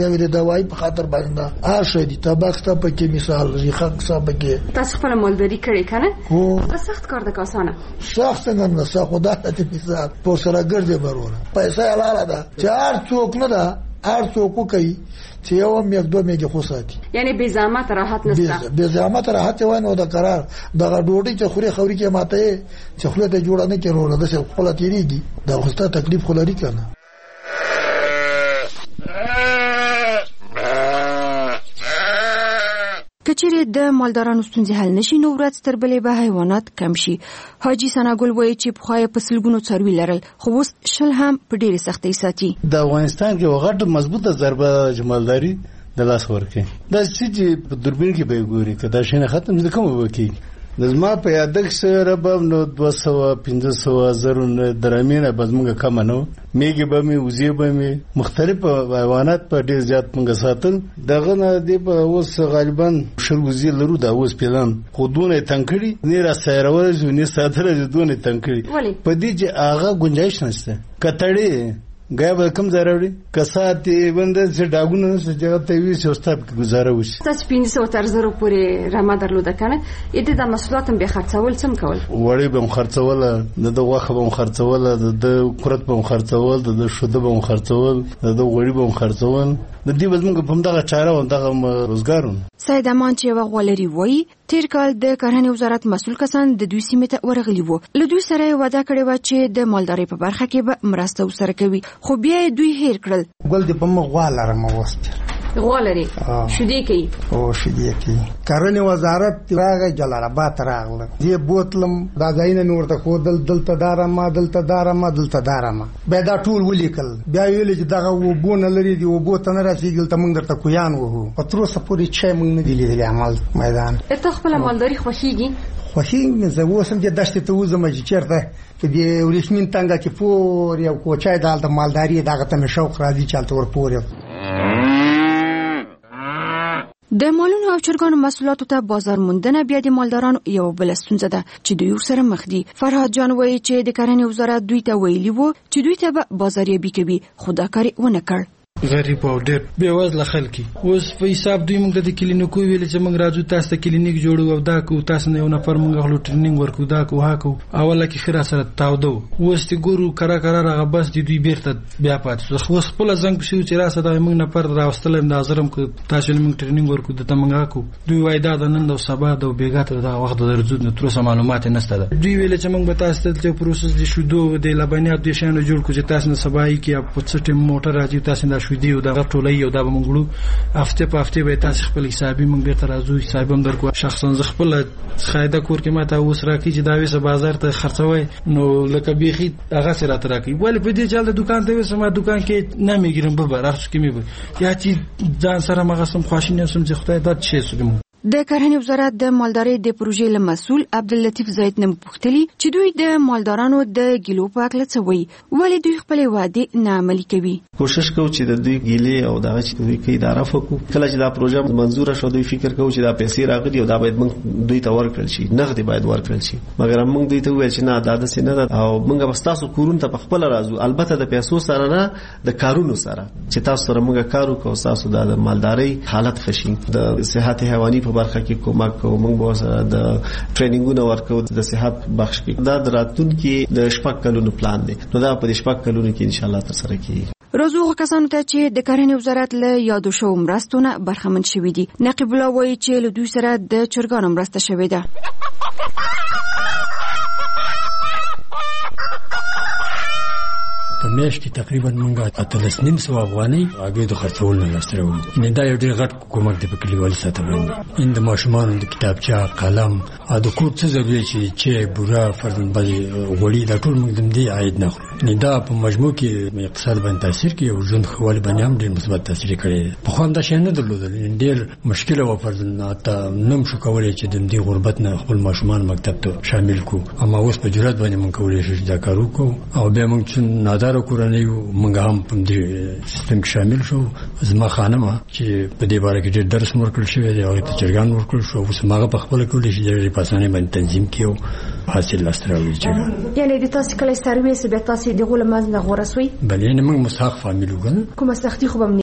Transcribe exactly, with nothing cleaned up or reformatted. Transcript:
یو د دوايي په خاطر باندې هر شی دي تباک ستا پکې مثال ریخه ستا پکې تاسو خپل مالداري کړې کنه هو سخت کار د کاسانه سخت څنګه نه سخت خدا ته مثال پر سره ګرځي برونه پیسې حلاله ده چې هر څوک نه ده هر څوک کوي چې یو مې دوه مې خو ساتي یعنی بې زحمت راحت نشته بې زحمت راحت وای نو د قرار دغه ډوډۍ چې خوري خوري کې ماته چې خپل ته جوړه نه کړو د څه خپل تیریږي دا خوسته تکلیف خو لري کنه کچېرې د مالدارانو ستونزې حل نشي نو ورځ تر بلې به حیوانات کم شي. حاجي ثناګل وایي چې پخوایه په سلګونو څاروي لرل خو اوس شل هم په ډېرې سختۍ ساتي. د افغانستان کې وغټ مضبوطه ضربه جمالداري د لاس ورکړي دا چې په دوربین کې به ګوري که دا شی نه ختم دي کوم وکي د زما په یادښت سره به نو دوه سوه پنځه سوه زرو درامې نه به زموږ کمه نه میږي به مې وزې به مې مختلف حیوانات په ډېر زیات موږ ساتل دغه نه دی به اوس غالبا شل وزې لرو دا اوس پلان خو دونه یې تنګ کړي نه را سیرول شو نه ساتلی دونه یې تنګ کړي په دې چې هغه ګنجایش نشته که تړې ګیا به کم ځای راوړي که ساعت یې بنده چې ډاګونه نشته چې هغه ته یې ویسي او ستا پکې ګزاره وشي. تاسو پنځه سوه تر زرو پورې رمه درلوده که نه د دې دا محصولات هم بیا خرڅول څه م کول وړۍ به م خرڅوله د ده غوښه به م خرڅوله د ده کورت به م خرڅول د ده شوده به م خرڅول د ده غوړي به م خرڅول د دې به زموږ په همدغه چاره و همدغه روزګار و. سید امان چې یوه غوالري وایي تېر کال د کرهنې وزارت مسؤل کسان د دوی سیمې ته ورغلي وو. له دوی سره یې وعده کړې وه چې د مالدارۍ په برخه کې به مرسته ورسره کوي خو بیا یې دوی هیر کړل. ګل دې په مخ غوا لرم اوس غوا لري شیدې کوي او شیدې کوي. کرهنې وزارت راغی جلال آباد ته راغله زه بوتلم دا ځایونه مې ورته ښودل دلته دا رمه دلته دا رمه دلته دا رمه بیا دا ټول ولیکل بیا ویل چې دغه اوبو نه لري دي اوبو ته نه رسېږي دلته موږ درته کویان وهو په تر اوسه پورې چای موږ نه دي لیدلي عمل میدان. ته خپله مالداري خوښېږي؟ خوښېږي زه اوس هم دې دښتې ته وځم چې چېرته په دې وریښمین تنګه کې پورې یو کوچی د هلته مالداري دغه ته مې شوق راځي چې هلته ورپورې د مالونو او چرګانو محصولاتو ته بازار موندنه بیا د مالدارانو یو بله ستونزه ده چې دوی ورسره مخ دي. فرهاد جان وایي چې د کرهنې وزارت دوی ته ویلي وو چې دوی ته به بازاریابي کوي خو دا کار یې ونه کړ. غریب او ډېر بېوزله خلک اوس په حساب دوی موږ ته د کلینیکو ویلې چې موږ راځو تاسو ته کلینیک جوړو او دا کوو تاسو نه یو نفر موږ غلو ټریننګ ورکو دا کوو ها کوو اوله کې ښه راسره تاوده وو اوس چې ګورو کرا کرا راغه بس د دوی بیرته بیا پاتې شو. اوس خپله زنګ پسې و چې راسه دغه موږ نفر راوستلی یم دا زرم که تاسو موږ ټریننګ ورکو دته موږ ها کوو دوی وایي دا د نن او سبا د او بېګا ته دغه وخت درځو نو تر اوسه معلومات یې نشته ده. دوی ویلې چې موږ به تاسو ته چې پروسس د شیدو د لبنیاتو دې شیانو جوړ کړو چې تاسو نه سبا یې کې په څه ټیم موټر راځي تاسو دا شیدې او دغه ټوله یو دا به مونږ وړو هفته په هفته به تاسو خپل حسابي مونږ بیرته راځو حساب هم درکو. شخصا زه خپل خایده کور کې ماته اوس راکړي چې دا وسه بازار ته خرڅوي نو لکه بیخي هغه سره ترکي ولې په دې چل د دکان ته وسه ما دکان کې نه میګرم به برارش کې می یا چې ځان سره مغسم خواشینه سم چې خدای دا څه سوم. د کرهنې وزارت د مالدارۍ د پروژې له مسؤل عبداللطیف زید نه پوښتلي چې دوی د مالدارانو د ګیلو په هکله څه وایي ولې دوی خپلې وعدې نه عملي کوي. کوشش کوو چې د دوی ګیلې او دغه چې دوی کوي اداره وکړو کله چې دا پروژه منظوره شو دوی فکر کوو چې دا پیسې راغلي او دا باید موږ دوی ته ورکړل شي نغدي باید ورکړل شي مګر موږ دوی ته ویل چې نه دا داسې نه ده او موږ به ستاسو کورونو ته په خپله راځو البته د پیسو سره نه د کارونو سره چې تاسو سره موږ کار وکړو تاسو د مالدارۍ حالت ښه شي د صحت حیواني په برخه کې کومک کوو موږ به سره د ټریننګونه ورکوو د صحت بخش کې دا د راتلونکي د شپږ کلونو پلان دی نو دا په شپږ کلونو کې ان شاء الله ترسره کیږي. روزو کسانو ته چې د کرهنې وزارت له یادو شوو مرستو نه برخمن شوي دي. نقیب الله وایي چې له دوی سره د چرګانو مرسته شوې ده. په میاشت کې تقریبا موږ اتلس نیم سوه افغانۍ هګۍ د خرڅولو نه لاسته راوړو. یعنې دا یو ډېر غټ کومک دی په کلیوالي سطح باندې. ان د ماشومانو د کتابچه قلم او د کور څه ضروري چې چای بوره فرضاً بعضې غوړي دا ټول موږ د همدې عاید نه اخلو. یعنې دا په مجموع کې اقتصاد باندې تاثیر کوي او ژوند ښه والي باندې هم ډېر مثبت تاثیر یې کړی دی. پخوا هم دا شیان نه درلودل ډېر مشکله وه فرضاً حتی نه م شو کولی چې د همدې غربت نه خپل ماشومان مکتب ته شامل کړو اما اوس په جرات باندې موږ کولی شو چې دا کار وکړو او بیا موږ چې ناداره کورنۍ موږ هم په دې سیستم کې شامل شو. زما خانمه چې په دې باره کې ډېر درس مو ورکړل شوی دی هغې ته چرګان ورکړل شو اوس هم هغه په خپله کولی شي ډېرې په اسانۍ باندې تنظیم کړي او حاصل لاسته راوړي چرګان. یعنې د تاسو کلی څاروي سه بیا تاسو د هغو له منځ نه غوره سوئ؟ بلې یعنې موږ مستحق فامیل وو که نه کومه سختي خو به